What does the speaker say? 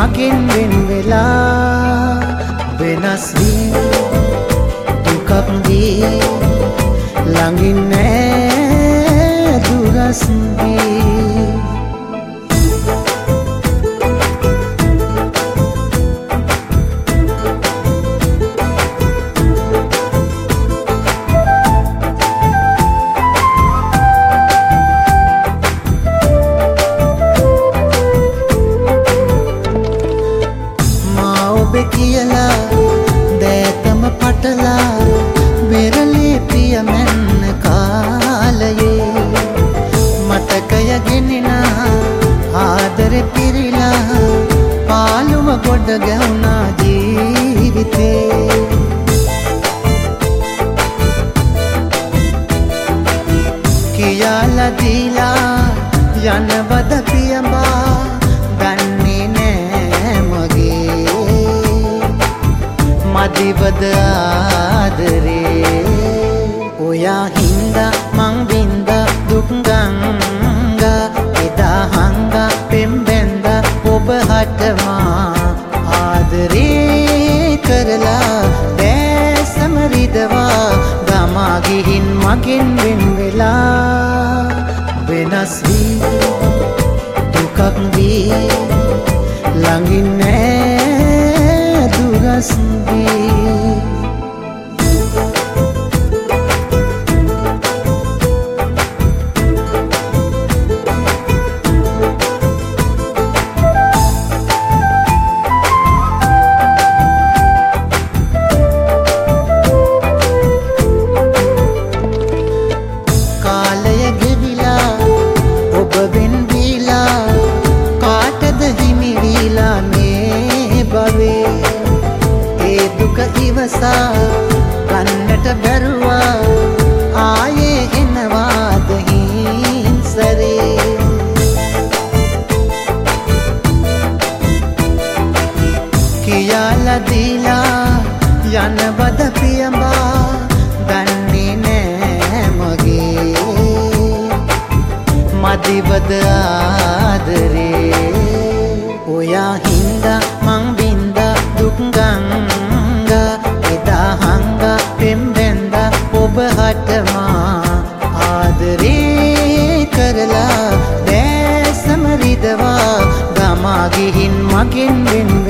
මගෙන් වෙන් වෙලා වෙනස් වී දුකක් දී ළඟින් නෑ දුරස් වී කියලා දෑතම පටලා වෙරළේ ප්‍රිය මැන්න කාලයේ මතකය ගෙනෙන ආදරෙ පිරිලා පාළුව ගොඩ ගැවුනා ජීවිතේ කියලා දීලා යනවද පියඹා දන්නේ නෑ මගේ මදිවද ආදරේ ඔයා හින්දා මං වින්දා දුක් ගංගා එදා හංගා පෙම්බැන්දා ඔබ හටමා ආදරේ කරලා දැසම රිදවා ගමා ගිහින් මගෙන් වෙන් වෙලා වෙනස් වී දුකක් දී ළඟින් නෑ දුරස් වී කාලය ගෙවිලා ඔබ වෙන් වීලා කාටද හිමි වීලා මේ භවේ ඒ දුක ඉවසා ගන්නට බැරුවා ආයේ එනවාද හිංසරේ කියලා දීලා යනවද පියඹා දන්නේ නෑ මගේ මදිවද ආදරේ ඔයා හින්දා මං වින්දා දුක් ගංගා එදා හංගා පෙම්බැන්දා ඔබ හටමා ආදරේ කරලා දැසම රිදවා ගමා ගිහින් මගෙන් වෙන්